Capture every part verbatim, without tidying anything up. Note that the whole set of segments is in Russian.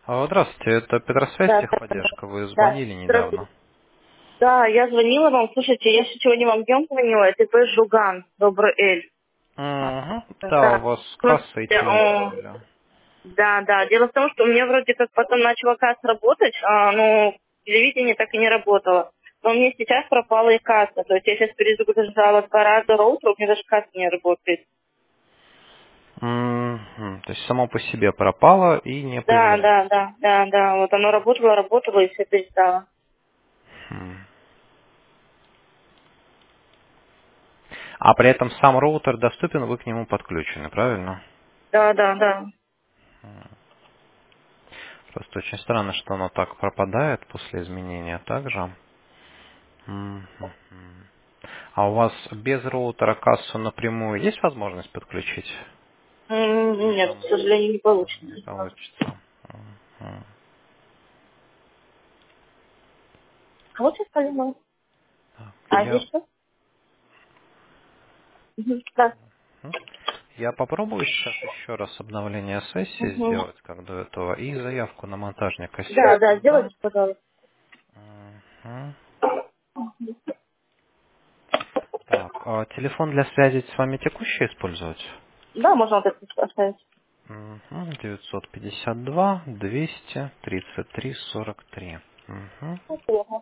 А, Здравствуйте, это Петросвязь, Да, да, да. техподдержка. Вы Да. звонили Здравствуйте. недавно. Да, я звонила вам. Слушайте, я еще сегодня вам днем звонила. Это П. Жуган, Добрый Эль. Угу. Да, у Да. вас касса и Смотрите, телевидение о, были. да, да. Дело в том, что у меня вроде как потом начала касса работать, а, но телевидение так и не работало. Но у меня сейчас пропала и касса. То есть я сейчас перезагружала два раза роутер, у меня даже касса не работает. Мгм. То есть само по себе пропало и не Да, появляется. да, да, да, да. Вот оно работало, работало и все перестало. Мгм. А при этом сам роутер доступен, вы к нему подключены, правильно? Да, да, да. Просто очень странно, что оно так пропадает после изменения также. Мгм. А у вас без роутера кассу напрямую есть возможность подключить? М, Или Нет, к там сожалению, не не получится. получится? Мгм. Кого сейчас позвонил? Так, А я здесь что? Мгм, да. Мгм. Я попробую сейчас еще раз обновление сессии Мгм. сделать, как до этого, и заявку на монтажника Да, сейчас да, сдам. сделайте, пожалуйста. Мгм. Так, а телефон для связи с вами текущий использовать? Да, можно вот это оставить. Мгм. девятьсот пятьдесят два двести тридцать три сорок три. Мгм. Спасибо.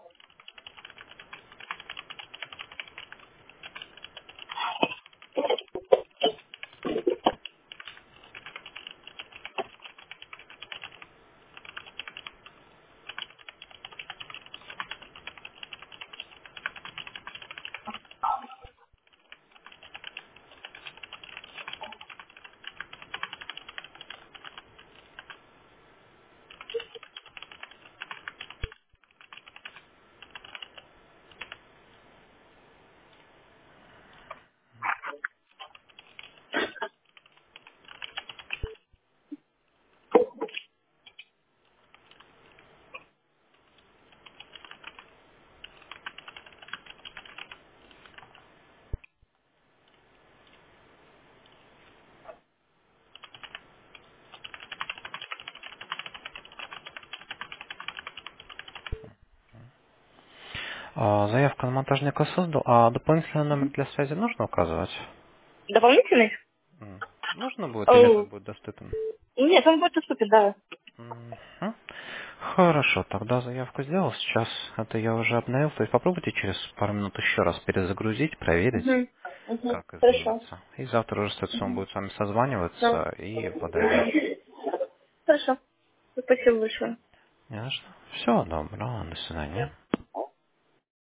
А, заявка на монтажника создал, а дополнительный номер для связи нужно указывать? Дополнительный? М. Нужно будет или это Э, будет доступен? Нет, он будет доступен, да. Мгм. Хорошо, тогда заявку сделал. Сейчас это я уже обновил. То есть попробуйте через пару минут еще раз перезагрузить, проверить, Угу. Угу. как Хорошо. изменится. И завтра уже, соответственно, он будет с вами Да. созваниваться и подойдет. Хорошо. Спасибо большое. Не за что. Всего доброго. До свидания.